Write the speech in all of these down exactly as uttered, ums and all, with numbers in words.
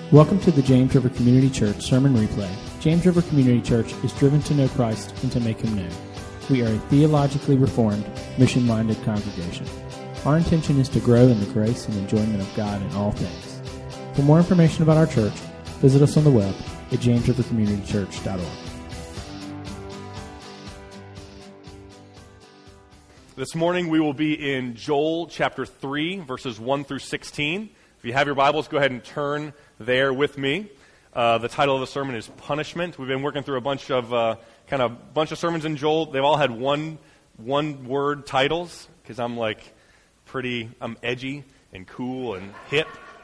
Welcome to the James River Community Church Sermon Replay. James River Community Church is driven to know Christ and to make Him known. We are a theologically reformed, mission-minded congregation. Our intention is to grow in the grace and enjoyment of God in all things. For more information about our church, visit us on the web at james river community church dot org. This morning we will be in Joel chapter three, verses one through sixteen. If you have your Bibles, go ahead and turn there with me. Uh, the title of the sermon is Punishment. We've been working through a bunch of uh, kind of bunch of sermons in Joel. They've all had one one word titles because I'm like pretty, I'm edgy and cool and hip.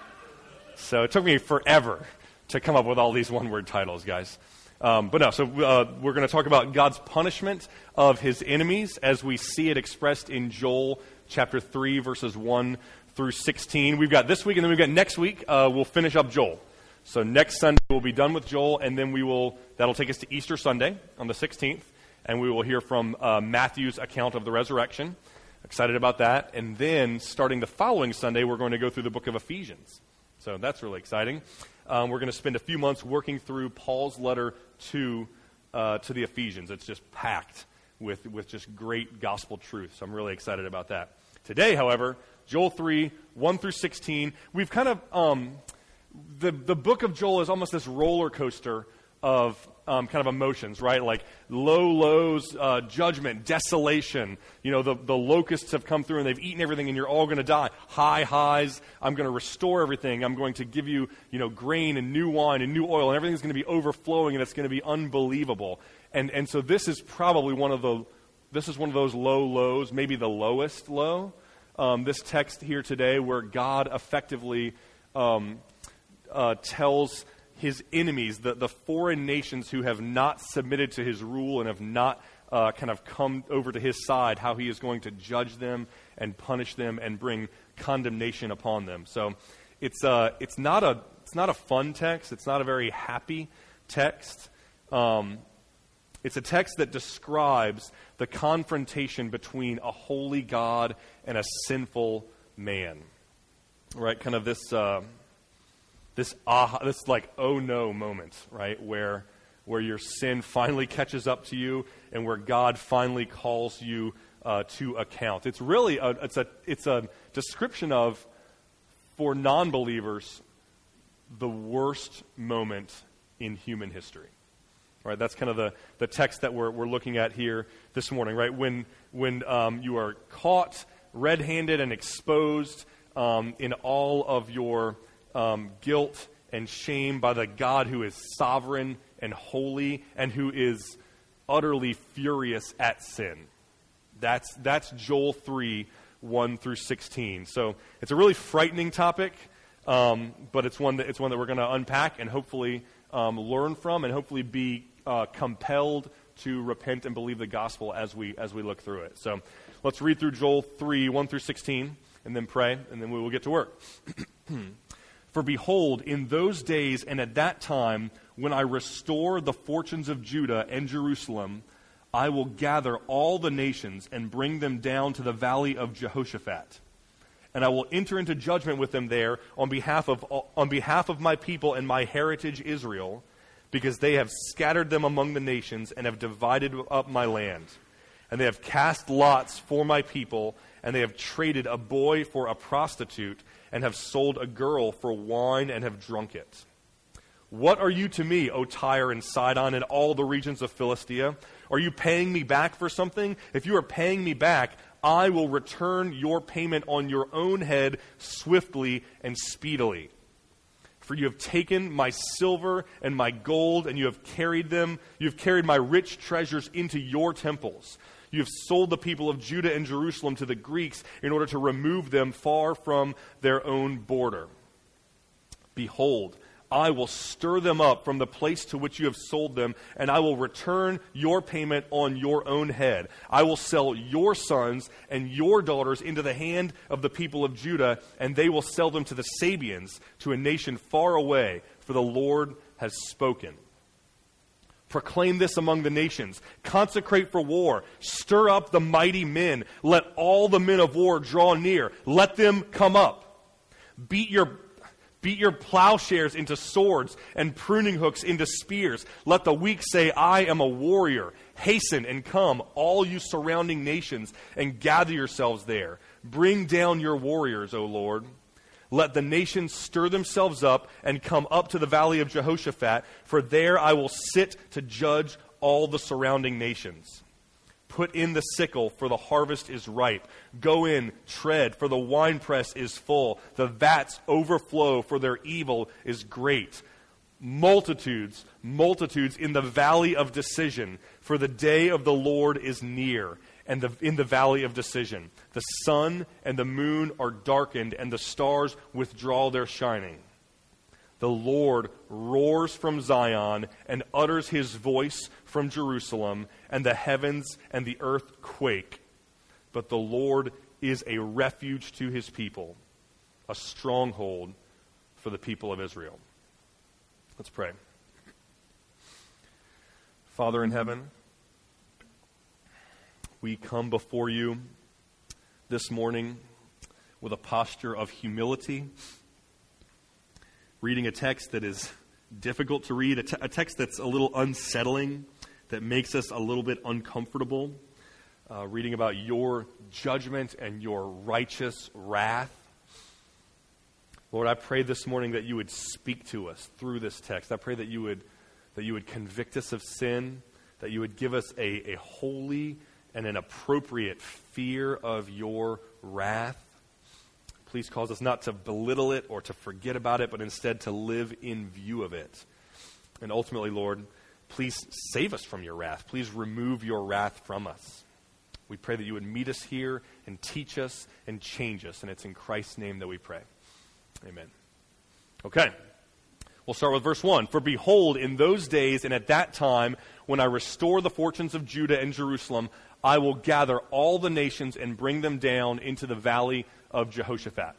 So it took me forever to come up with all these one word titles, guys. Um, but no, so uh, we're going to talk about God's punishment of His enemies as we see it expressed in Joel chapter three, verses one through sixteen. We've got this week, and then we've got next week. Uh, we'll finish up Joel. So next Sunday we'll be done with Joel, and then we will. That'll take us to Easter Sunday on the sixteenth, and we will hear from uh, Matthew's account of the resurrection. Excited about that. And then starting the following Sunday, we're going to go through the book of Ephesians. So that's really exciting. Um, we're going to spend a few months working through Paul's letter to uh, to the Ephesians. It's just packed with with just great gospel truth. So I'm really excited about that. Today, however, Joel three, one through sixteen, we've kind of, um, the, the book of Joel is almost this roller coaster of um, kind of emotions, right? Like low lows, uh, judgment, desolation. You know, the, the locusts have come through and they've eaten everything and you're all going to die. High highs, I'm going to restore everything. I'm going to give you, you know, grain and new wine and new oil and everything's going to be overflowing and it's going to be unbelievable. And and so this is probably one of the, this is one of those low lows, maybe the lowest low. Um, this text here today where God effectively um, uh, tells His enemies, the, the foreign nations who have not submitted to His rule and have not uh, kind of come over to His side, how He is going to judge them and punish them and bring condemnation upon them. So it's uh, it's not a it's not a fun text. It's not a very happy text. Um, It's a text that describes the confrontation between a holy God and a sinful man, right? Kind of this, uh, this aha, this like oh no moment, right? Where, where your sin finally catches up to you, and where God finally calls you uh, to account. It's really a, it's a, it's a description of, for non-believers, the worst moment in human history. Right, that's kind of the, the text that we're we're looking at here this morning, right? When when um, you are caught red-handed and exposed um, in all of your um, guilt and shame by the God who is sovereign and holy and who is utterly furious at sin. That's that's Joel three, one through sixteen. So it's a really frightening topic, um, but it's one that it's one that we're going to unpack and hopefully um, learn from and hopefully be Uh, compelled to repent and believe the gospel as we as we look through it. So let's read through Joel three, one through sixteen, and then pray, and then we will get to work. For behold, in those days and at that time, when I restore the fortunes of Judah and Jerusalem, I will gather all the nations and bring them down to the valley of Jehoshaphat. And I will enter into judgment with them there on behalf of on behalf of my people and my heritage Israel, because they have scattered them among the nations and have divided up my land. And they have cast lots for my people, and they have traded a boy for a prostitute, and have sold a girl for wine and have drunk it. What are you to me, O Tyre and Sidon, and all the regions of Philistia? Are you paying me back for something? If you are paying me back, I will return your payment on your own head swiftly and speedily. For you have taken my silver and my gold, and you have carried them. You have carried my rich treasures into your temples. You have sold the people of Judah and Jerusalem to the Greeks in order to remove them far from their own border. Behold, I will stir them up from the place to which you have sold them, and I will return your payment on your own head. I will sell your sons and your daughters into the hand of the people of Judah, and they will sell them to the Sabians, to a nation far away, for the Lord has spoken. Proclaim this among the nations. Consecrate for war. Stir up the mighty men. Let all the men of war draw near. Let them come up. Beat your Beat your plowshares into swords and pruning hooks into spears. Let the weak say, I am a warrior. Hasten and come, all you surrounding nations, and gather yourselves there. Bring down your warriors, O Lord. Let the nations stir themselves up and come up to the valley of Jehoshaphat, for there I will sit to judge all the surrounding nations. Put in the sickle, for the harvest is ripe. Go in, tread, for the winepress is full. The vats overflow, for their evil is great. Multitudes, multitudes in the valley of decision, for the day of the Lord is near, and the, in the valley of decision. The sun and the moon are darkened, and the stars withdraw their shining. The Lord roars from Zion and utters his voice from Jerusalem, and the heavens and the earth quake. But the Lord is a refuge to his people, a stronghold for the people of Israel. Let's pray. Father in heaven, we come before you this morning with a posture of humility, reading a text that is difficult to read, a, te- a text that's a little unsettling, that makes us a little bit uncomfortable, uh, reading about your judgment and your righteous wrath. Lord, I pray this morning that you would speak to us through this text. I pray that you would that you would convict us of sin, that you would give us a, a holy and an appropriate fear of your wrath. Please cause us not to belittle it or to forget about it, but instead to live in view of it. And ultimately, Lord, please save us from your wrath. Please remove your wrath from us. We pray that you would meet us here and teach us and change us. And it's in Christ's name that we pray. Amen. Okay. We'll start with verse one. For behold, in those days and at that time, when I restore the fortunes of Judah and Jerusalem, I will gather all the nations and bring them down into the valley of Jehoshaphat.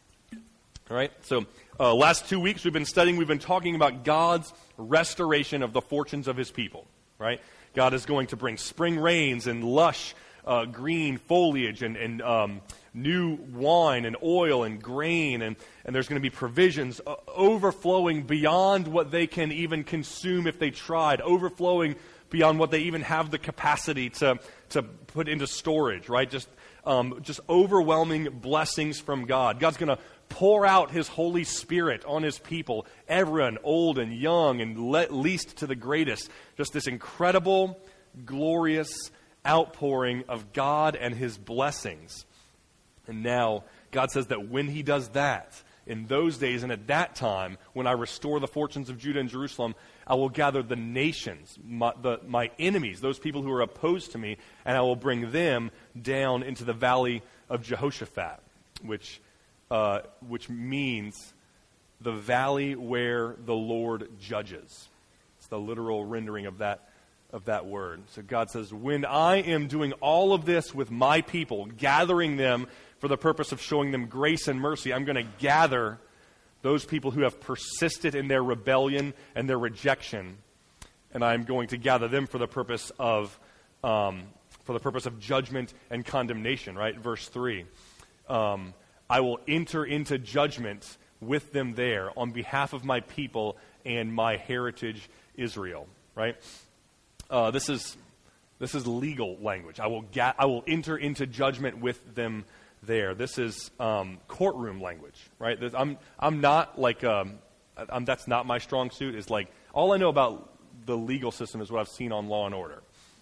All right, so uh, last two weeks we've been studying, we've been talking about God's restoration of the fortunes of his people, right? God is going to bring spring rains and lush uh, green foliage and, and um, new wine and oil and grain, and, and there's going to be provisions uh, overflowing beyond what they can even consume if they tried, overflowing beyond what they even have the capacity to, to put into storage, right? Just Um, just overwhelming blessings from God. God's going to pour out his Holy Spirit on his people, everyone, old and young, and le- least to the greatest. Just this incredible, glorious outpouring of God and his blessings. And now, God says that when he does that, in those days and at that time, when I restore the fortunes of Judah and Jerusalem, I will gather the nations, my, the, my enemies, those people who are opposed to me, and I will bring them down into the valley of Jehoshaphat, which, uh, which means the valley where the Lord judges. It's the literal rendering of that, of that word. So God says, when I am doing all of this with my people, gathering them for the purpose of showing them grace and mercy, I'm going to gather those people who have persisted in their rebellion and their rejection, and I'm going to gather them for the purpose of um, for the purpose of judgment and condemnation. Right, verse three. Um, I will enter into judgment with them there on behalf of my people and my heritage Israel. Right. Uh, this is this is legal language. I will ga- I will enter into judgment with them there. This is um, courtroom language, right? This, I'm I'm not like um, I'm, that's not my strong suit. Is like all I know about the legal system is what I've seen on Law and Order,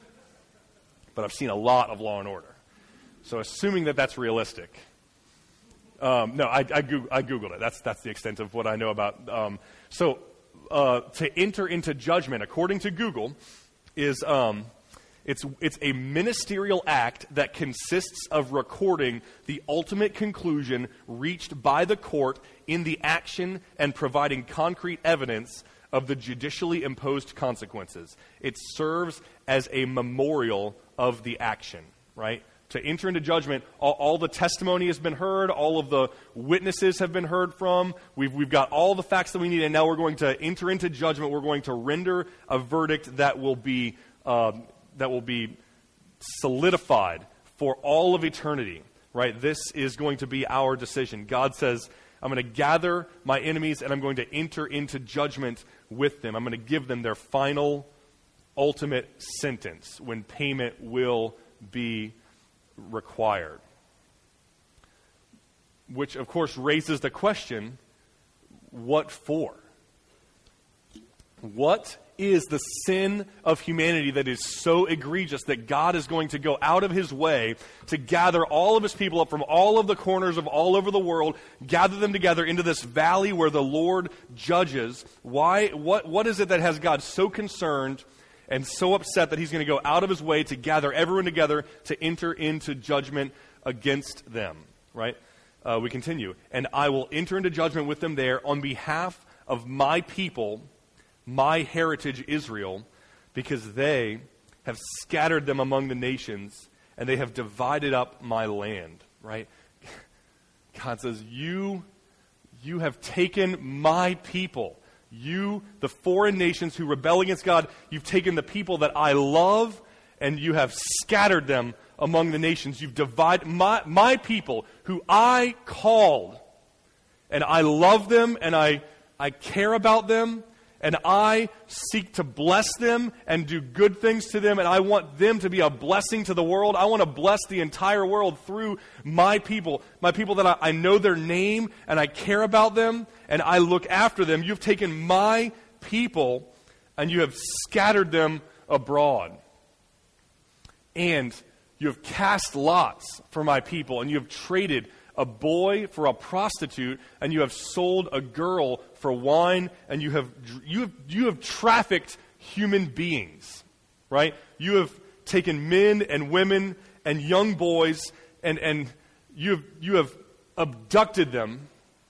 but I've seen a lot of Law and Order. So assuming that that's realistic, um, no, I, I, Goog- I googled it. That's that's the extent of what I know about. Um, so uh, to enter into judgment, according to Google, is um, It's it's a ministerial act that consists of recording the ultimate conclusion reached by the court in the action and providing concrete evidence of the judicially imposed consequences. It serves as a memorial of the action, right? To enter into judgment, all, all the testimony has been heard, all of the witnesses have been heard from, we've, we've got all the facts that we need, and now we're going to enter into judgment. We're going to render a verdict that will be... Um, that will be solidified for all of eternity, right? This is going to be our decision. God says, I'm going to gather my enemies, and I'm going to enter into judgment with them. I'm going to give them their final, ultimate sentence when payment will be required. Which, of course, raises the question, what for? What is the sin of humanity that is so egregious that God is going to go out of his way to gather all of his people up from all of the corners of all over the world, gather them together into this valley where the Lord judges? Why? What, what is it that has God so concerned and so upset that he's going to go out of his way to gather everyone together to enter into judgment against them? Right? Uh, we continue. And I will enter into judgment with them there on behalf of my people, my heritage Israel, because they have scattered them among the nations, and they have divided up my land, right? God says, you, you have taken my people. You, the foreign nations who rebel against God, you've taken the people that I love, and you have scattered them among the nations. You've divided my, my people who I called, and I love them, and I, I care about them, and I seek to bless them and do good things to them, and I want them to be a blessing to the world. I want to bless the entire world through my people, my people that I, I know their name, and I care about them, and I look after them. You've taken my people, and you have scattered them abroad. And you have cast lots for my people, and you have traded a boy for a prostitute, and you have sold a girl for wine, and you have you have you have trafficked human beings, right? You have taken men and women and young boys, and and you have you have abducted them,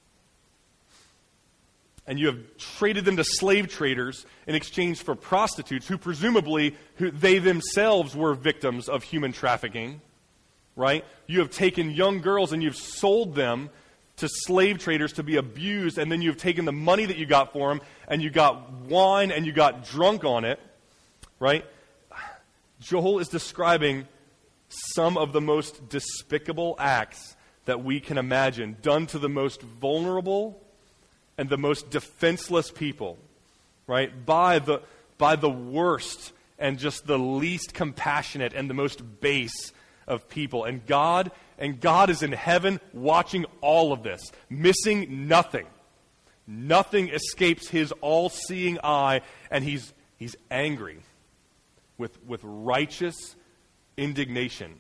and you have traded them to slave traders in exchange for prostitutes, who presumably who they themselves were victims of human trafficking. Right? You have taken young girls and you've sold them to slave traders to be abused, and then you've taken the money that you got for them, and you got wine and you got drunk on it. Right? Joel is describing some of the most despicable acts that we can imagine, done to the most vulnerable and the most defenseless people. Right? By the, by the worst and just the least compassionate and the most base of people. And God, and God is in heaven watching all of this, missing nothing. Nothing escapes his all-seeing eye, and he's he's angry with with righteous indignation.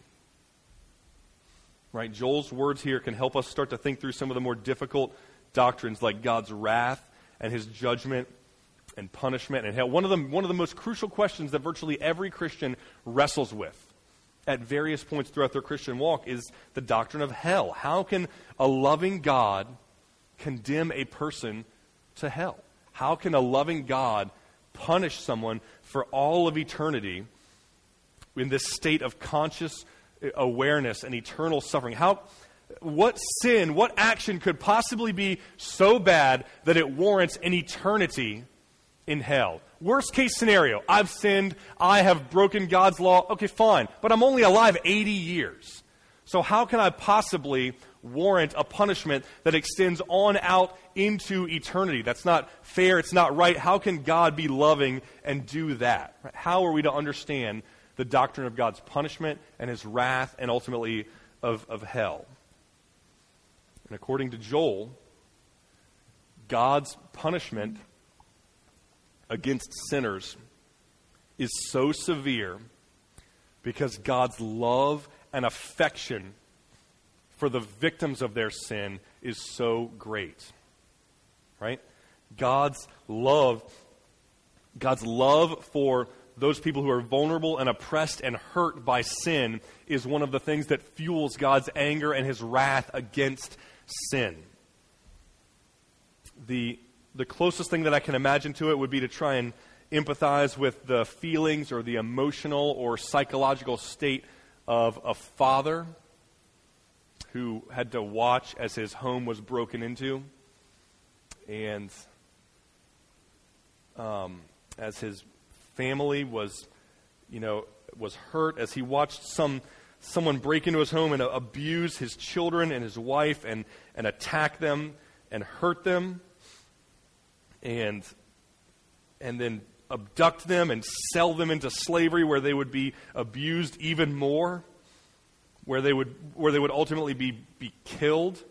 Right? Joel's words here can help us start to think through some of the more difficult doctrines like God's wrath and his judgment and punishment and hell. One of the one of the most crucial questions that virtually every Christian wrestles with at various points throughout their Christian walk is the doctrine of hell. How can a loving God condemn a person to hell? How can a loving God punish someone for all of eternity in this state of conscious awareness and eternal suffering? How, what sin, what action could possibly be so bad that it warrants an eternity in hell? Worst case scenario, I've sinned, I have broken God's law. Okay, fine, but I'm only alive eighty years. So how can I possibly warrant a punishment that extends on out into eternity? That's not fair, it's not right. How can God be loving and do that? How are we to understand the doctrine of God's punishment and his wrath and ultimately of, of hell? And according to Joel, God's punishment against sinners is so severe because God's love and affection for the victims of their sin is so great. Right? God's love, God's love for those people who are vulnerable and oppressed and hurt by sin is one of the things that fuels God's anger and his wrath against sin. The The closest thing that I can imagine to it would be to try and empathize with the feelings or the emotional or psychological state of a father who had to watch as his home was broken into, and um, as his family was, you know, was hurt, as he watched some someone break into his home and abuse his children and his wife and, and attack them. and hurt them and and then abduct them and sell them into slavery where they would be abused even more, where they would where they would ultimately be, be killed.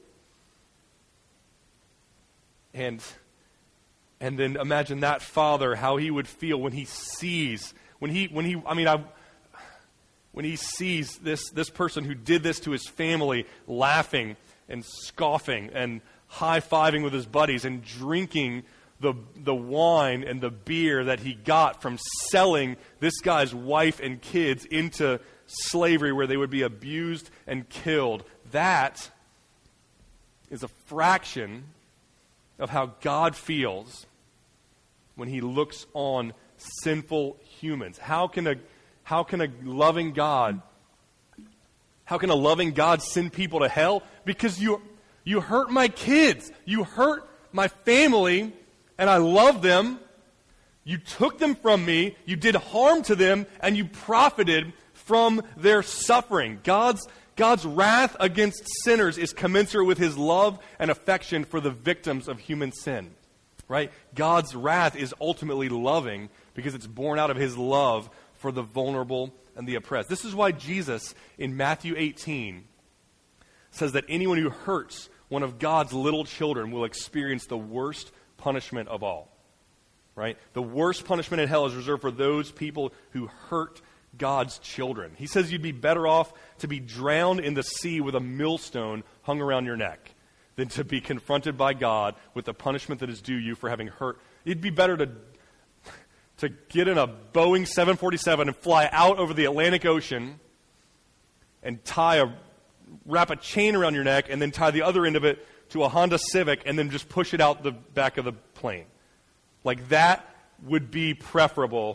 And and then imagine that father, how he would feel when he sees when he when he I mean I when he sees this this person who did this to his family laughing and scoffing and high-fiving with his buddies and drinking the the wine and the beer that he got from selling this guy's wife and kids into slavery where they would be abused and killed. That is a fraction of how God feels when he looks on sinful humans. How can a how can a loving God how can a loving God send people to hell? Because you you hurt my kids. You hurt my family, and I love them. You took them from me. You did harm to them, and you profited from their suffering. God's God's wrath against sinners is commensurate with his love and affection for the victims of human sin. Right? God's wrath is ultimately loving because it's born out of his love for the vulnerable and the oppressed. This is why Jesus in Matthew eighteen says that anyone who hurts one of God's little children will experience the worst punishment of all. Right? The worst punishment in hell is reserved for those people who hurt God's children. He says you'd be better off to be drowned in the sea with a millstone hung around your neck than to be confronted by God with the punishment that is due you for having hurt. It'd be better to to get in a Boeing seven forty-seven and fly out over the Atlantic Ocean and tie a wrap a chain around your neck and then tie the other end of it to a Honda Civic and then just push it out the back of the plane. Like that would be preferable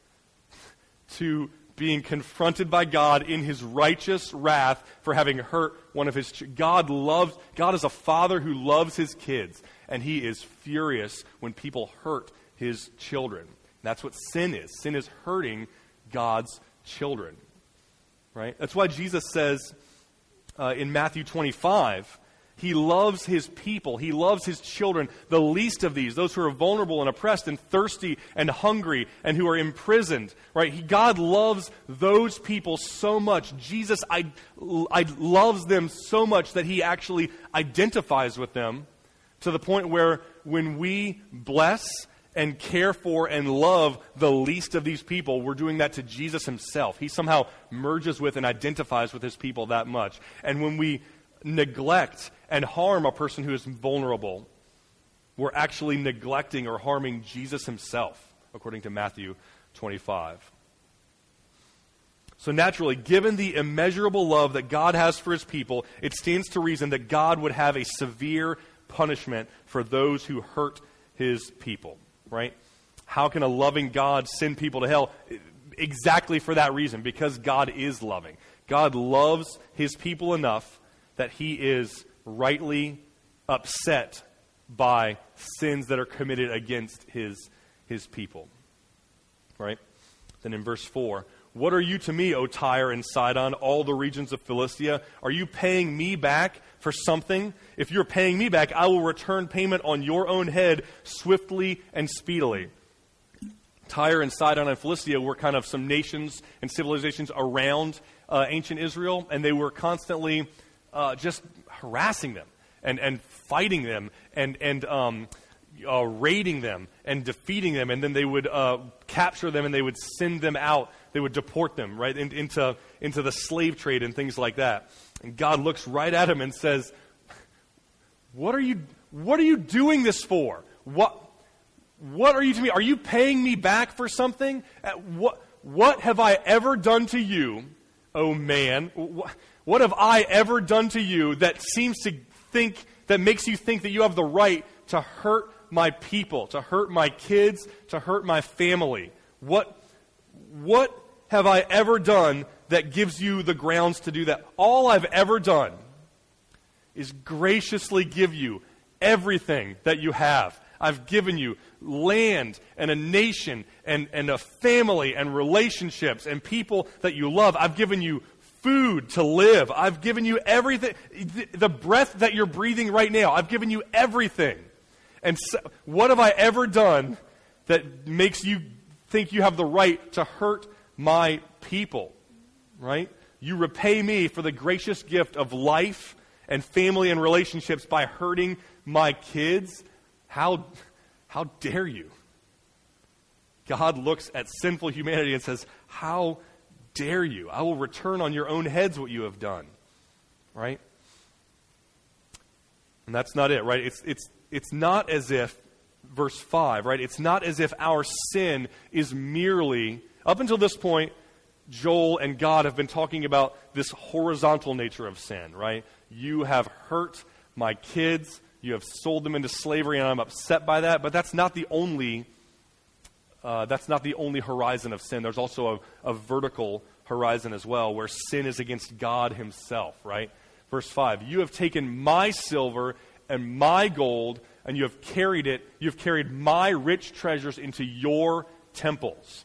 to being confronted by God in his righteous wrath for having hurt one of his ch- God loves God is a father who loves his kids, and he is furious when people hurt his children. That's what sin is. Sin is hurting God's children. Right? That's why Jesus says uh, in Matthew twenty-five, he loves his people. He loves his children, the least of these, those who are vulnerable and oppressed and thirsty and hungry and who are imprisoned. Right? He, God loves those people so much. Jesus I, I loves them so much that he actually identifies with them to the point where when we bless and care for and love the least of these people, we're doing that to Jesus himself. He somehow merges with and identifies with his people that much. And when we neglect and harm a person who is vulnerable, we're actually neglecting or harming Jesus himself, according to Matthew twenty-five. So naturally, given the immeasurable love that God has for his people, it stands to reason that God would have a severe punishment for those who hurt his people, right? How can a loving God send people to hell? Exactly for that reason, because God is loving. God loves his people enough that he is rightly upset by sins that are committed against his, his people. Right? Then in verse four, what are you to me, O Tyre and Sidon, all the regions of Philistia? Are you paying me back for something? If you're paying me back, I will return payment on your own head swiftly and speedily. Tyre and Sidon and Philistia were kind of some nations and civilizations around uh, ancient Israel, and they were constantly uh, just harassing them and, and fighting them and, and um, uh, raiding them and defeating them, and then they would uh, capture them and they would send them out. They would deport them, right, in, into, into the slave trade and things like that. And God looks right at him and says, What are you, what are you doing this for? What, what are you to me? Are you paying me back for something? What, what have I ever done to you, oh man? What, what have I ever done to you that seems to think, that makes you think that you have the right to hurt my people, to hurt my kids, to hurt my family? What, what have I ever done that gives you the grounds to do that? All I've ever done is graciously give you everything that you have. I've given you land and a nation and, and a family and relationships and people that you love. I've given you food to live. I've given you everything. The breath that you're breathing right now, I've given you everything. And so, what have I ever done that makes you think you have the right to hurt my people? Right? You repay me for the gracious gift of life and family and relationships by hurting my kids? How, how dare you? God looks at sinful humanity and says, how dare you? I will return on your own heads what you have done. Right? And that's not it, right? It's, it's, it's not as if, verse five, right? It's not as if our sin is merely, up until this point, Joel and God have been talking about this horizontal nature of sin, right? You have hurt my kids, you have sold them into slavery, and I'm upset by that. But that's not the only uh, that's not the only horizon of sin. There's also a, a vertical horizon as well, where sin is against God himself, right? Verse five, you have taken my silver and my gold, and you have carried it, you have carried my rich treasures into your temples.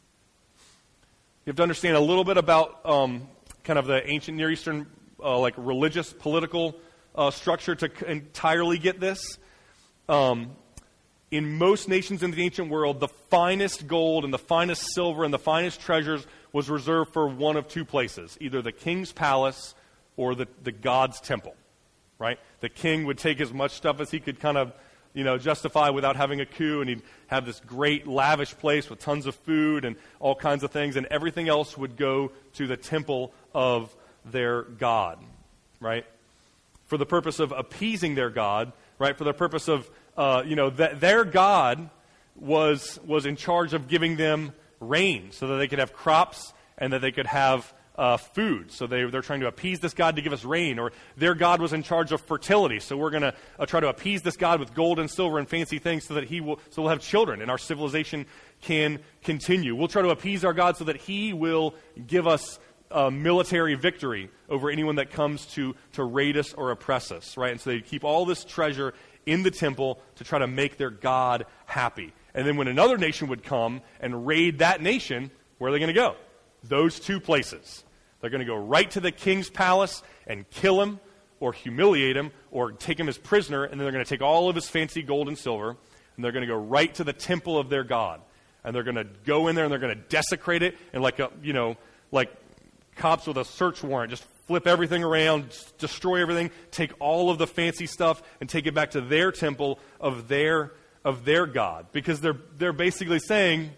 You have to understand a little bit about um, kind of the ancient Near Eastern uh, like religious, political uh, structure to c- entirely get this. Um, in most nations in the ancient world, the finest gold and the finest silver and the finest treasures was reserved for one of two places, either the king's palace or the, the god's temple, right? The king would take as much stuff as he could kind of, you know, justify without having a coup, and he'd have this great lavish place with tons of food and all kinds of things, and everything else would go to the temple of their god, right? For the purpose of appeasing their god, right? For the purpose of, uh, you know, th- their god was was in charge of giving them rain so that they could have crops and that they could have Uh, food. So they, they're trying to appease this God to give us rain. Or their God was in charge of fertility. So we're going to uh, try to appease this God with gold and silver and fancy things so that he will, so we'll have children and our civilization can continue. We'll try to appease our God so that he will give us uh, military victory over anyone that comes to, to raid us or oppress us, right? And so they keep all this treasure in the temple to try to make their God happy. And then when another nation would come and raid that nation, where are they going to go? Those two places. They're going to go right to the king's palace and kill him or humiliate him or take him as prisoner, and then they're going to take all of his fancy gold and silver, and they're going to go right to the temple of their God. And they're going to go in there and they're going to desecrate it, and like a, you know, like cops with a search warrant, just flip everything around, destroy everything, take all of the fancy stuff and take it back to their temple of their of their God. Because they're they're basically saying,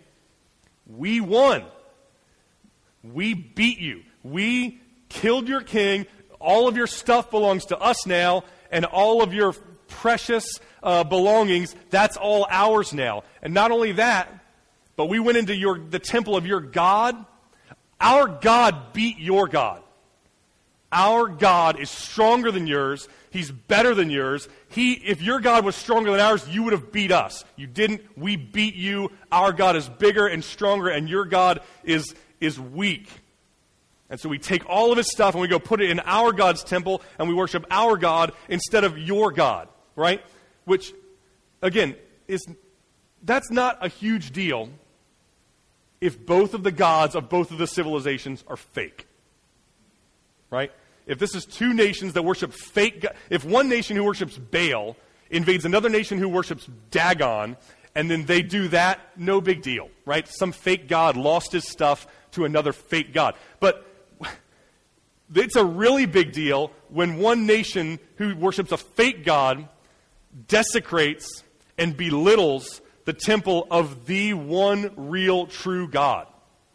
we won. We beat you. We killed your king. All of your stuff belongs to us now, and all of your precious uh, belongings, that's all ours now. And not only that, but we went into your the temple of your God. Our God beat your God. Our God is stronger than yours. He's better than yours. He, if your God was stronger than ours, you would have beat us. You didn't. We beat you. Our God is bigger and stronger, and your God is is weak. And so we take all of his stuff and we go put it in our God's temple and we worship our God instead of your God, right? Which, again, is that's not a huge deal if both of the gods of both of the civilizations are fake, right? If this is two nations that worship fake God, if one nation who worships Baal invades another nation who worships Dagon, and then they do that, no big deal, right? Some fake god lost his stuff to another fake god. But it's a really big deal when one nation who worships a fake god desecrates and belittles the temple of the one real true God.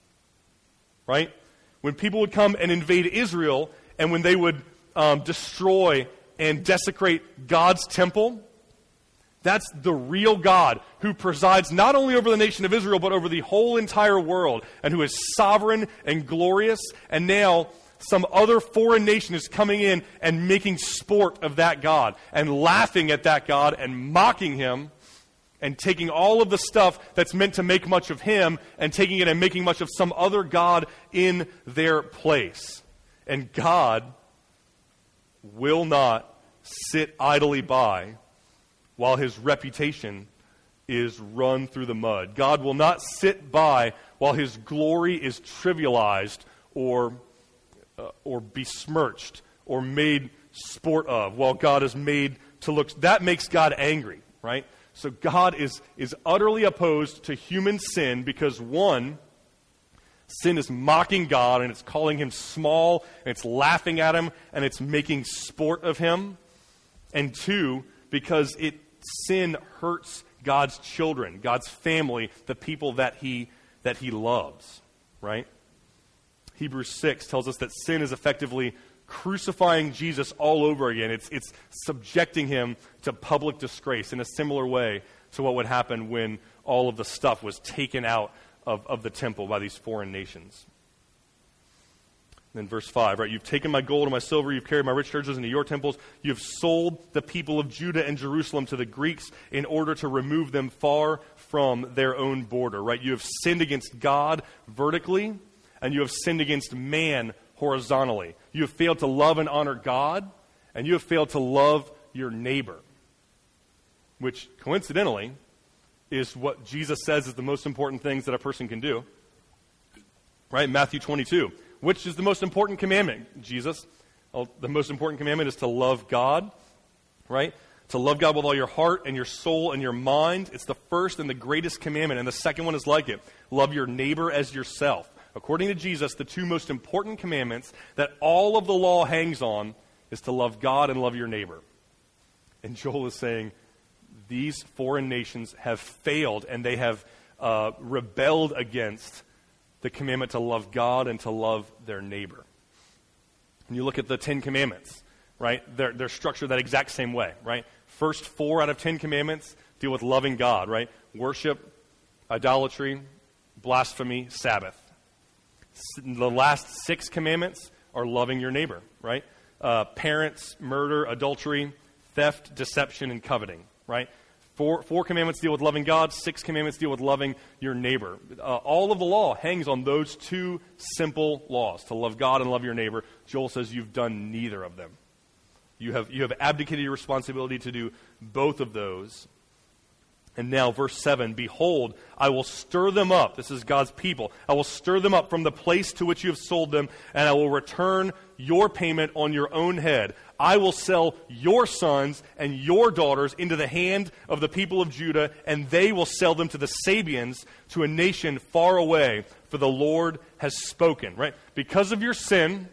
Right? When people would come and invade Israel, and when they would um, destroy and desecrate God's temple, that's the real God who presides not only over the nation of Israel, but over the whole entire world, and who is sovereign and glorious. And now some other foreign nation is coming in and making sport of that God and laughing at that God and mocking him and taking all of the stuff that's meant to make much of him and taking it and making much of some other God in their place. And God will not sit idly by while his reputation is run through the mud. God will not sit by while his glory is trivialized or uh, or besmirched or made sport of, while God is made to look. That makes God angry, right? So God is, is utterly opposed to human sin because, one, sin is mocking God and it's calling him small and it's laughing at him and it's making sport of him. And two, because it sin hurts God's children, God's family, the people that he that he loves, right? Hebrews six tells us that sin is effectively crucifying Jesus all over again. It's it's subjecting him to public disgrace in a similar way to what would happen when all of the stuff was taken out of, of the temple by these foreign nations. Then verse five, right? You've taken my gold and my silver, you've carried my rich treasures into your temples, you've sold the people of Judah and Jerusalem to the Greeks in order to remove them far from their own border, right? You have sinned against God vertically, and you have sinned against man horizontally. You have failed to love and honor God, and you have failed to love your neighbor, which coincidentally is what Jesus says is the most important things that a person can do. Right? Matthew twenty-two. Which is the most important commandment, Jesus? Well, the most important commandment is to love God, right? To love God with all your heart and your soul and your mind. It's the first and the greatest commandment, and the second one is like it. Love your neighbor as yourself. According to Jesus, the two most important commandments that all of the law hangs on is to love God and love your neighbor. And Joel is saying these foreign nations have failed and they have uh, rebelled against the commandment to love God and to love their neighbor. And you look at the Ten Commandments, right? They're, they're structured that exact same way, right? First four out of Ten Commandments deal with loving God, right? Worship, idolatry, blasphemy, Sabbath. The last six commandments are loving your neighbor, right? Uh, parents, murder, adultery, theft, deception, and coveting, right? Four, four commandments deal with loving God. Six commandments deal with loving your neighbor. Uh, all of the law hangs on those two simple laws, to love God and love your neighbor. Joel says you've done neither of them. You have, you have abdicated your responsibility to do both of those. And now, verse seven, behold, I will stir them up. This is God's people. I will stir them up from the place to which you have sold them, and I will return your payment on your own head. I will sell your sons and your daughters into the hand of the people of Judah, and they will sell them to the Sabians, to a nation far away, for the Lord has spoken. Right? Because of your sin,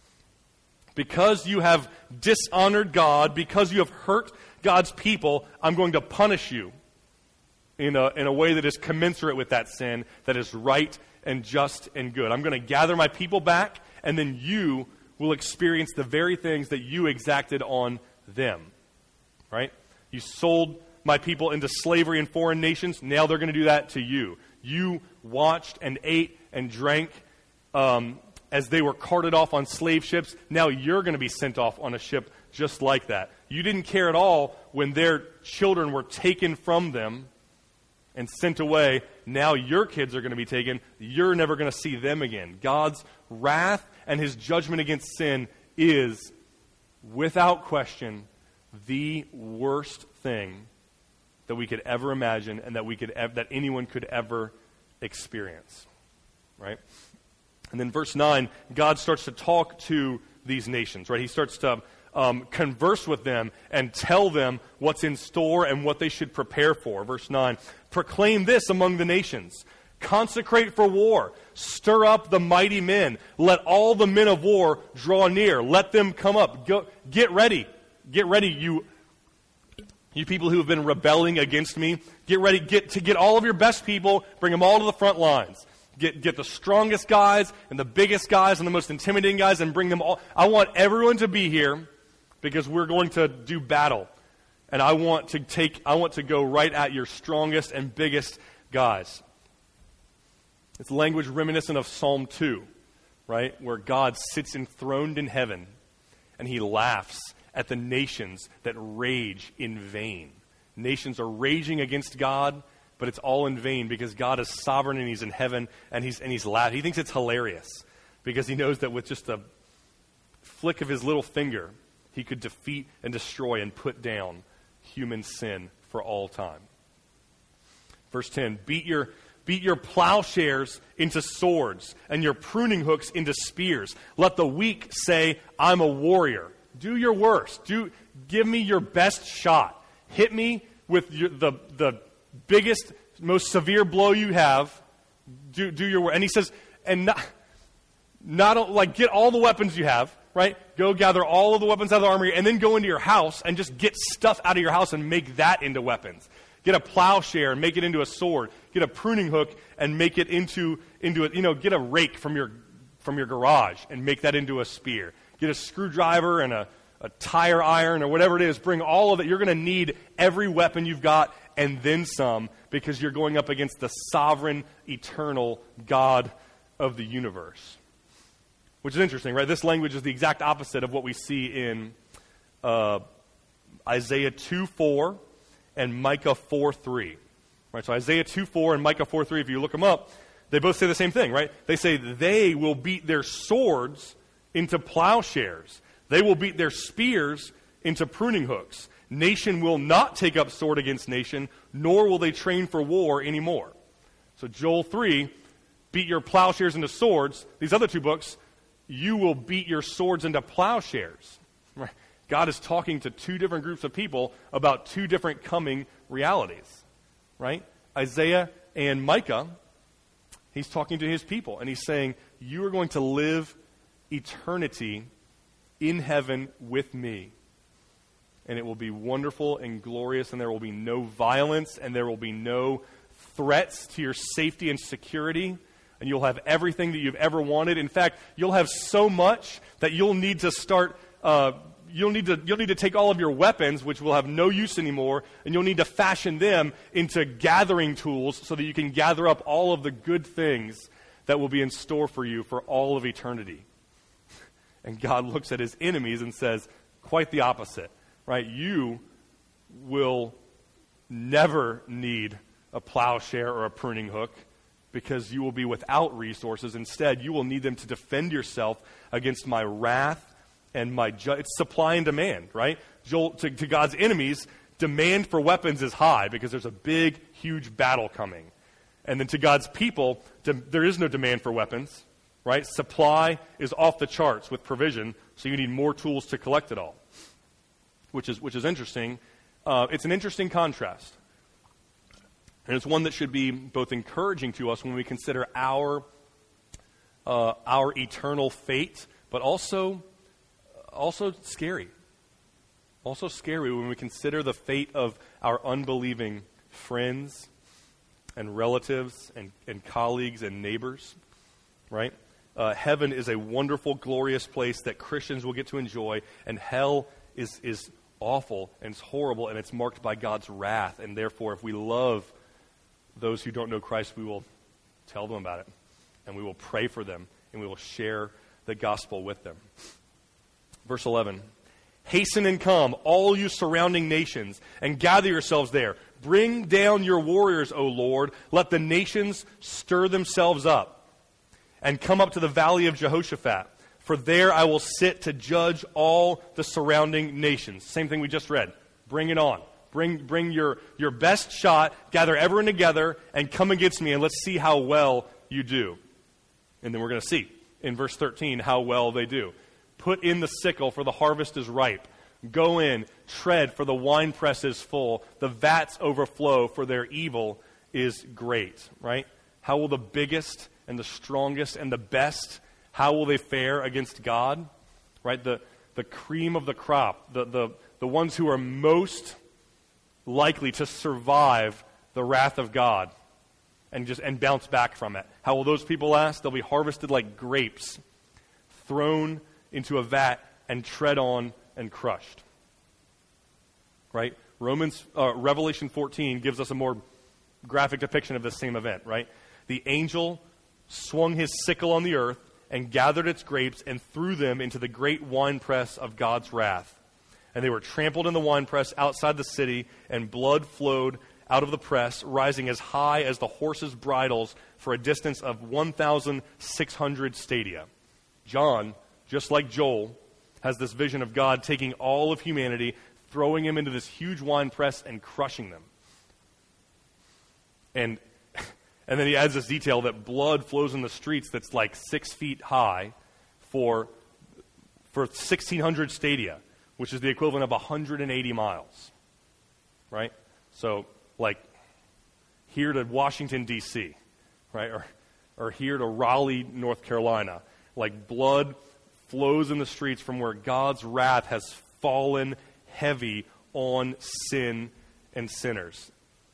because you have dishonored God, because you have hurt God's people, I'm going to punish you in a, in a way that is commensurate with that sin, that is right and just and good. I'm going to gather my people back, and then you will experience the very things that you exacted on them. Right? You sold my people into slavery in foreign nations. Now they're going to do that to you. You watched and ate and drank um, as they were carted off on slave ships. Now you're going to be sent off on a ship just like that. You didn't care at all when their children were taken from them and sent away. Now your kids are going to be taken. You're never going to see them again. God's wrath and his judgment against sin is, without question, the worst thing that we could ever imagine and that we could ev- that anyone could ever experience. Right? And then verse nine, God starts to talk to these nations. Right? He starts to Um, converse with them and tell them what's in store and what they should prepare for. Verse nine, proclaim this among the nations. Consecrate for war. Stir up the mighty men. Let all the men of war draw near. Let them come up. Go, get ready. Get ready, you, you people who have been rebelling against me. Get ready get, to get all of your best people. Bring them all to the front lines. Get, get the strongest guys and the biggest guys and the most intimidating guys and bring them all. I want everyone to be here, because we're going to do battle. And I want to take, I want to go right at your strongest and biggest guys. It's language reminiscent of Psalm two, right? Where God sits enthroned in heaven and he laughs at the nations that rage in vain. Nations are raging against God, but it's all in vain because God is sovereign and he's in heaven and he's, and he's laughing. He thinks it's hilarious because he knows that with just a flick of his little finger, he could defeat and destroy and put down human sin for all time. Verse ten, beat your Beat your plowshares into swords and your pruning hooks into spears. Let the weak say, I'm a warrior. Do your worst. Do give me your best shot. Hit me with your, the the biggest, most severe blow you have. Do do your worst. And he says, and not, not like get all the weapons you have, right? Go gather all of the weapons out of the armory, and then go into your house and just get stuff out of your house and make that into weapons. Get a plowshare and make it into a sword. Get a pruning hook and make it into into a, you know, get a rake from your from your garage and make that into a spear. Get a screwdriver and a, a tire iron or whatever it is. Bring all of it. You're going to need every weapon you've got and then some, because you're going up against the sovereign, eternal God of the universe. Which is interesting, right? This language is the exact opposite of what we see in uh, Isaiah two four and Micah four three. Right, so Isaiah two four and Micah four three, if you look them up, they both say the same thing, right? They say they will beat their swords into plowshares. They will beat their spears into pruning hooks. Nation will not take up sword against nation, nor will they train for war anymore. So Joel three, beat your plowshares into swords. These other two books, you will beat your swords into plowshares. Right? God is talking to two different groups of people about two different coming realities. Right? Isaiah and Micah, he's talking to his people, and he's saying, you are going to live eternity in heaven with me. And it will be wonderful and glorious, and there will be no violence, and there will be no threats to your safety and security, and you'll have everything that you've ever wanted. In fact, you'll have so much that you'll need to start, uh, you'll need to, you'll need to take all of your weapons, which will have no use anymore, and you'll need to fashion them into gathering tools so that you can gather up all of the good things that will be in store for you for all of eternity. And God looks at his enemies and says, quite the opposite, right? You will never need a plowshare or a pruning hook because you will be without resources. Instead, you will need them to defend yourself against my wrath and my ju- it's supply and demand, right? Joel, to, to God's enemies, demand for weapons is high because there's a big, huge battle coming. And then to God's people, de- there is no demand for weapons. Right? Supply is off the charts with provision, so you need more tools to collect it all, which is which is interesting. Uh, it's an interesting contrast, and it's one that should be both encouraging to us when we consider our uh, our eternal fate, but also also scary. Also scary when we consider the fate of our unbelieving friends and relatives and, and colleagues and neighbors. Right? Uh, heaven is a wonderful, glorious place that Christians will get to enjoy, and hell is is awful and it's horrible, and it's marked by God's wrath. And therefore, if we love those who don't know Christ, we will tell them about it, and we will pray for them, and we will share the gospel with them. Verse eleven, hasten and come, all you surrounding nations, and gather yourselves there. Bring down your warriors, O Lord. Let the nations stir themselves up. And come up to the valley of Jehoshaphat, for there I will sit to judge all the surrounding nations. Same thing we just read. Bring it on. Bring bring your, your best shot, gather everyone together, and come against me, and let's see how well you do. And then we're going to see in verse thirteen how well they do. Put in the sickle, for the harvest is ripe. Go in, tread, for the winepress is full. The vats overflow, for their evil is great. Right? How will the biggest and the strongest and the best, how will they fare against God? Right? The the cream of the crop, the, the, the ones who are most likely to survive the wrath of God and just and bounce back from it. How will those people last? They'll be harvested like grapes, thrown into a vat and tread on and crushed. Right? Romans uh, Revelation fourteen gives us a more graphic depiction of this same event, right? The angel swung his sickle on the earth and gathered its grapes and threw them into the great winepress of God's wrath. And they were trampled in the winepress outside the city, and blood flowed out of the press, rising as high as the horses' bridles for a distance of one thousand six hundred stadia. John, just like Joel, has this vision of God taking all of humanity, throwing him into this huge winepress and crushing them. And And then he adds this detail that blood flows in the streets that's like six feet high for, for sixteen hundred stadia, which is the equivalent of one hundred eighty miles, right? So, like, here to Washington, D C, right? Or, or here to Raleigh, North Carolina. Like, blood flows in the streets from where God's wrath has fallen heavy on sin and sinners.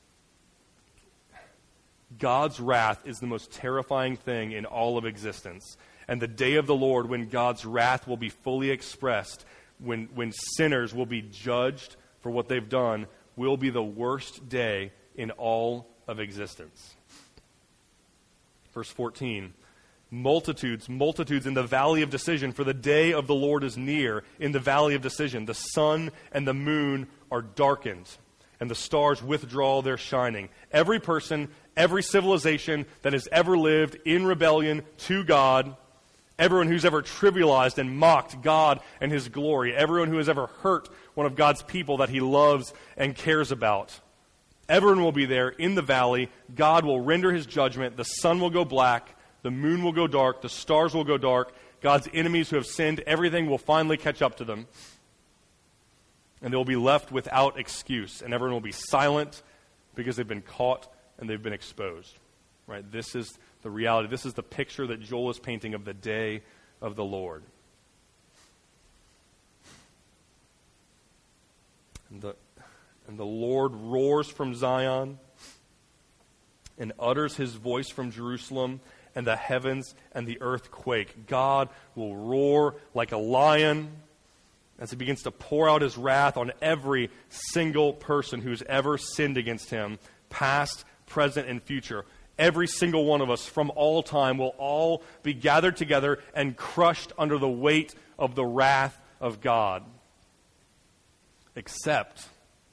God's wrath is the most terrifying thing in all of existence. And the day of the Lord, when God's wrath will be fully expressed, when, when sinners will be judged for what they've done, will be the worst day in all of existence. Verse fourteen, multitudes, multitudes in the valley of decision, for the day of the Lord is near in the valley of decision. The sun and the moon are darkened, and the stars withdraw their shining. Every person, every civilization that has ever lived in rebellion to God, everyone who's ever trivialized and mocked God and His glory, everyone who has ever hurt one of God's people that He loves and cares about, everyone will be there in the valley. God will render His judgment. The sun will go black. The moon will go dark. The stars will go dark. God's enemies who have sinned, everything will finally catch up to them. And they will be left without excuse. And everyone will be silent because they've been caught and they've been exposed. Right? This is the reality. This is the picture that Joel is painting of the day of the Lord. And the, and the Lord roars from Zion and utters His voice from Jerusalem, and the heavens and the earth quake. God will roar like a lion as He begins to pour out His wrath on every single person who's ever sinned against Him, past, present, and future. Every single one of us from all time will all be gathered together and crushed under the weight of the wrath of God. Except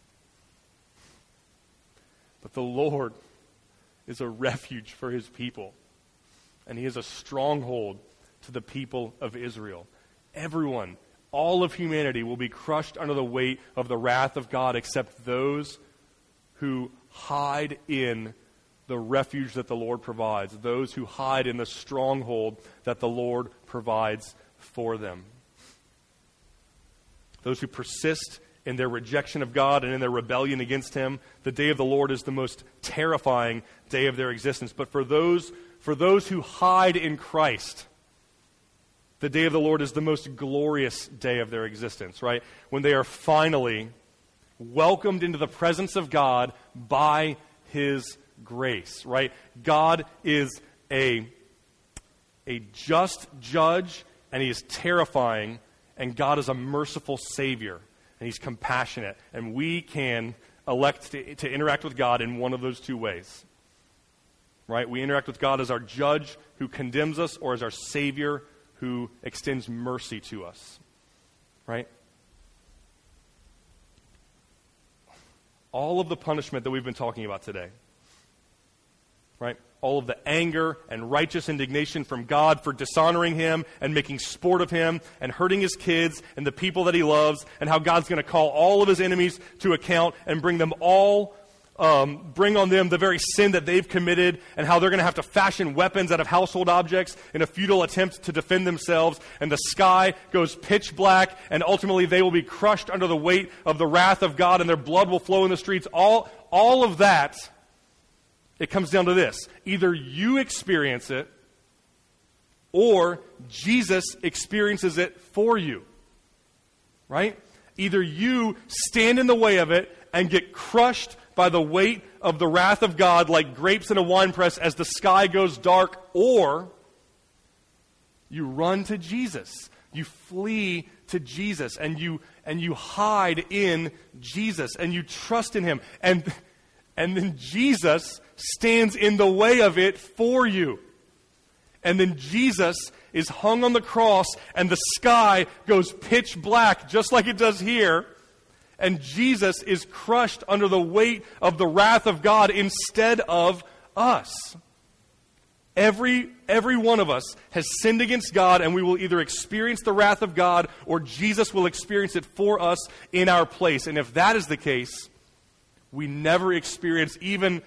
that the Lord is a refuge for His people, and He is a stronghold to the people of Israel. Everyone, all of humanity will be crushed under the weight of the wrath of God except those who hide in the refuge that the Lord provides, those who hide in the stronghold that the Lord provides for them. Those who persist in their rejection of God and in their rebellion against Him, the day of the Lord is the most terrifying day of their existence. But for those, for those who hide in Christ, the day of the Lord is the most glorious day of their existence, right? When they are finally welcomed into the presence of God by His grace, right? God is a, a just judge, and He is terrifying, and God is a merciful Savior, and He's compassionate. And we can elect to, to interact with God in one of those two ways, right? We interact with God as our judge who condemns us, or as our Savior who extends mercy to us, right? All of the punishment that we've been talking about today, right? All of the anger and righteous indignation from God for dishonoring Him and making sport of Him and hurting His kids and the people that He loves, and how God's going to call all of His enemies to account and bring them all, um, bring on them the very sin that they've committed, and how they're going to have to fashion weapons out of household objects in a futile attempt to defend themselves, and the sky goes pitch black, and ultimately they will be crushed under the weight of the wrath of God, and their blood will flow in the streets. All, all of that, it comes down to this. Either you experience it, or Jesus experiences it for you. Right? Either you stand in the way of it and get crushed by the weight of the wrath of God like grapes in a winepress as the sky goes dark, or you run to Jesus. You flee to Jesus, and you and you hide in Jesus, and you trust in Him. And And then Jesus stands in the way of it for you. And then Jesus is hung on the cross, and the sky goes pitch black, just like it does here. And Jesus is crushed under the weight of the wrath of God instead of us. Every, every one of us has sinned against God, and we will either experience the wrath of God, or Jesus will experience it for us in our place. And if that is the case, we never experience even,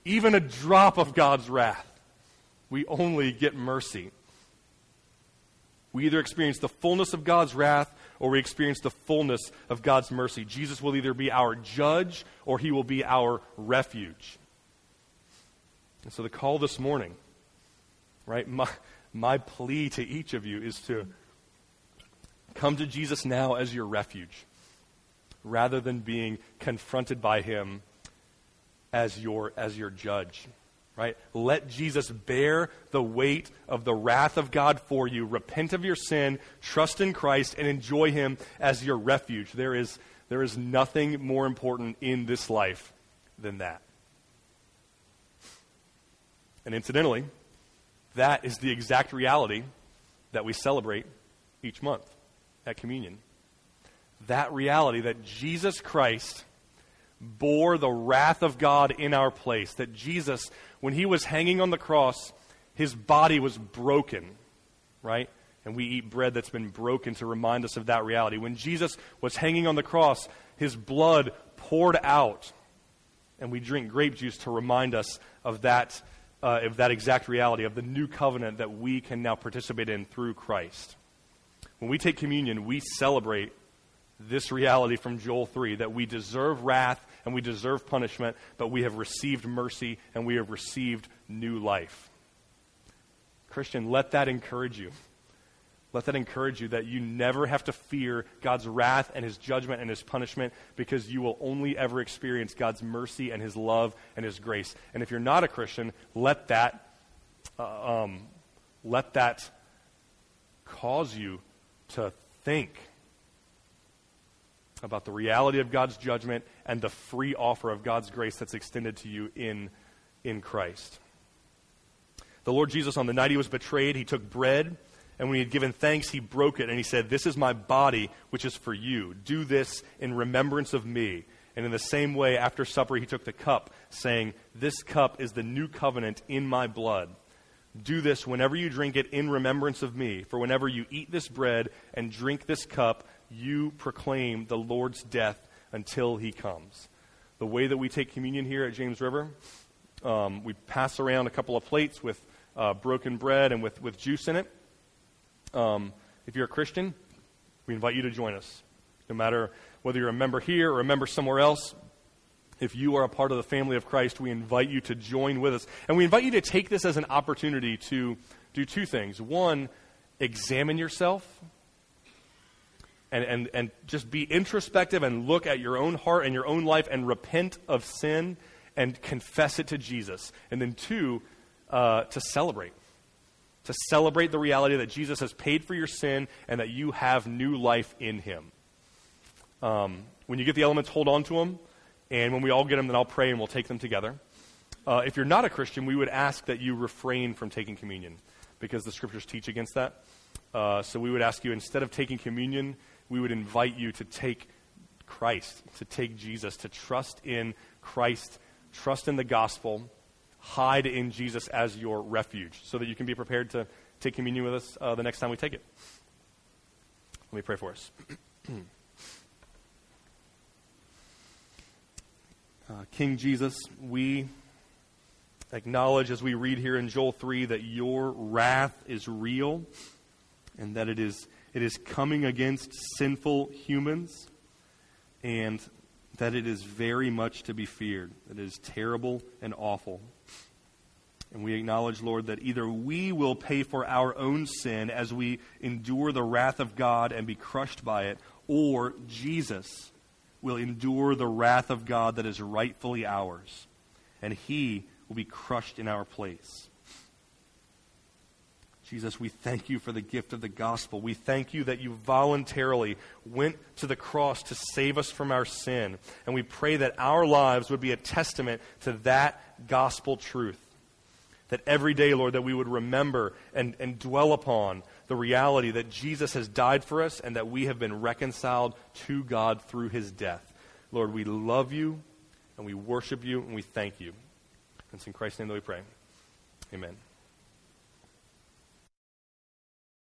even a drop of God's wrath. We only get mercy. We either experience the fullness of God's wrath or we experience the fullness of God's mercy. Jesus will either be our judge or he will be our refuge. And so the call this morning, right, my, my plea to each of you is to come to Jesus now as your refuge rather than being confronted by him as your, as your judge. Right? Let Jesus bear the weight of the wrath of God for you. Repent of your sin, trust in Christ, and enjoy him as your refuge. There is, there is nothing more important in this life than that. And incidentally, that is the exact reality that we celebrate each month at communion. That reality that Jesus Christ bore the wrath of God in our place. That Jesus, when he was hanging on the cross, his body was broken, right? And we eat bread that's been broken to remind us of that reality. When Jesus was hanging on the cross, his blood poured out. And we drink grape juice to remind us of that, uh, of that exact reality, of the new covenant that we can now participate in through Christ. When we take communion, we celebrate this reality from Joel three, that we deserve wrath and we deserve punishment, but we have received mercy and we have received new life. Christian, let that encourage you. Let that encourage you that you never have to fear God's wrath and his judgment and his punishment, because you will only ever experience God's mercy and his love and his grace. And if you're not a Christian, let that uh, um, let that cause you to think about the reality of God's judgment and the free offer of God's grace that's extended to you in, in Christ. The Lord Jesus, on the night he was betrayed, he took bread, and when he had given thanks, he broke it, and he said, "This is my body, which is for you. Do this in remembrance of me." And in the same way, after supper, he took the cup, saying, "This cup is the new covenant in my blood. Do this whenever you drink it in remembrance of me. For whenever you eat this bread and drink this cup, you proclaim the Lord's death until he comes." The way that we take communion here at James River, um, we pass around a couple of plates with uh, broken bread and with, with juice in it. Um, if you're a Christian, we invite you to join us. No matter whether you're a member here or a member somewhere else, if you are a part of the family of Christ, we invite you to join with us. And we invite you to take this as an opportunity to do two things. One, examine yourself. And, and and just be introspective and look at your own heart and your own life and repent of sin and confess it to Jesus. And then two, uh, to celebrate. To celebrate the reality that Jesus has paid for your sin and that you have new life in him. Um, when you get the elements, hold on to them. And when we all get them, then I'll pray and we'll take them together. Uh, if you're not a Christian, we would ask that you refrain from taking communion, because the scriptures teach against that. Uh, so we would ask you, instead of taking communion, we would invite you to take Christ, to take Jesus, to trust in Christ, trust in the gospel, hide in Jesus as your refuge, so that you can be prepared to take communion with us uh, the next time we take it. Let me pray for us. uh, King Jesus, we acknowledge as we read here in Joel three that your wrath is real and that it is It is coming against sinful humans, and that it is very much to be feared. It is terrible and awful. And we acknowledge, Lord, that either we will pay for our own sin as we endure the wrath of God and be crushed by it, or Jesus will endure the wrath of God that is rightfully ours, and he will be crushed in our place. Jesus, we thank you for the gift of the gospel. We thank you that you voluntarily went to the cross to save us from our sin. And we pray that our lives would be a testament to that gospel truth. That every day, Lord, that we would remember and, and dwell upon the reality that Jesus has died for us and that we have been reconciled to God through his death. Lord, we love you and we worship you and we thank you. And it's in Christ's name that we pray. Amen.